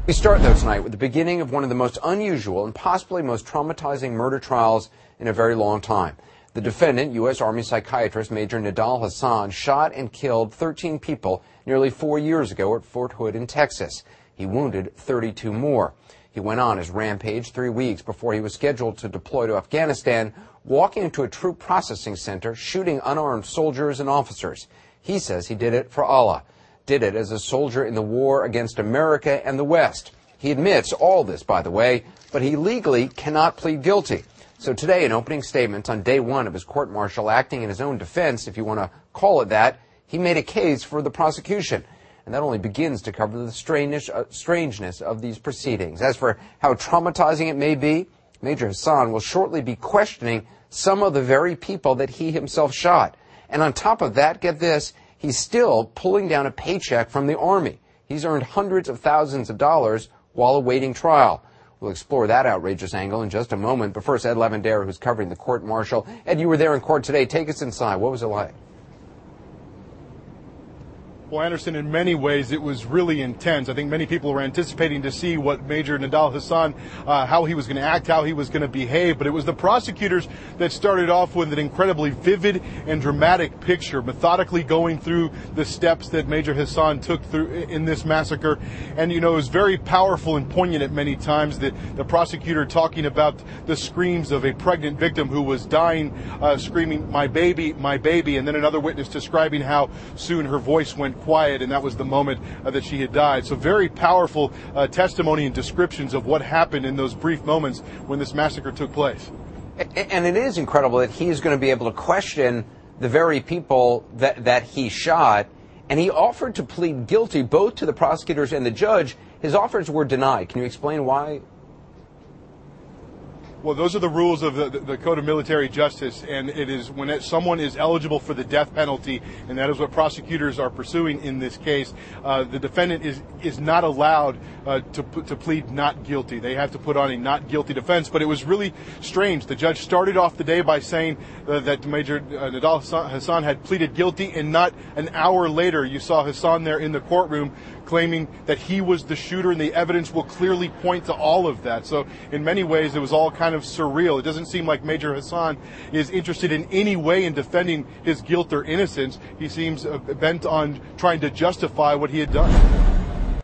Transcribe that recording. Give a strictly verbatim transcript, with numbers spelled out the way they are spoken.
We start, though, tonight with the beginning of one of the most unusual and possibly most traumatizing murder trials in a very long time. The defendant, U S Army psychiatrist Major Nidal Hasan, shot and killed thirteen people nearly four years ago at Fort Hood in Texas. He wounded thirty-two more. He went on his rampage three weeks before he was scheduled to deploy to Afghanistan, walking into a troop processing center, shooting unarmed soldiers and officers. He says he did it for Allah. Did it as a soldier in the war against America and the West. He admits all this, by the way, but he legally cannot plead guilty. So today, in opening statements on day one of his court-martial, acting in his own defense, if you want to call it that, he made a case for the prosecution. And that only begins to cover the strange, uh, strangeness of these proceedings. As for how traumatizing it may be, Major Hasan will shortly be questioning some of the very people that he himself shot. And on top of that, get this, he's still pulling down a paycheck from the Army. He's earned hundreds of thousands of dollars while awaiting trial. We'll explore that outrageous angle in just a moment. But first, Ed Lavandera, who's covering the court-martial. Ed, you were there in court today. Take us inside. What was it like? Well, Anderson, in many ways, it was really intense. I think many people were anticipating to see what Major Nidal Hasan, uh, how he was going to act, how he was going to behave. But it was the prosecutors that started off with an incredibly vivid and dramatic picture, methodically going through the steps that Major Hasan took through in this massacre. And, you know, it was very powerful and poignant at many times. The, the prosecutor talking about the screams of a pregnant victim who was dying, uh, screaming, "My baby, my baby," and then another witness describing how soon her voice went quiet, and that was the moment uh, that she had died. So very powerful uh, testimony and descriptions of what happened in those brief moments when this massacre took place. And it is incredible that he's going to be able to question the very people that, that he shot, and he offered to plead guilty both to the prosecutors and the judge. His offers were denied. Can you explain why? Well, those are the rules of the, the Code of Military Justice, and it is when it, someone is eligible for the death penalty, and that is what prosecutors are pursuing in this case, uh, the defendant is is not allowed uh, to to plead not guilty. They have to put on a not guilty defense. But it was really strange. The judge started off the day by saying uh, that Major uh, Nidal Hasan had pleaded guilty, and not an hour later you saw Hasan there in the courtroom claiming that he was the shooter, and the evidence will clearly point to all of that. So in many ways, it was all kind of surreal. It doesn't seem like Major Hasan is interested in any way in defending his guilt or innocence. He seems bent on trying to justify what he had done.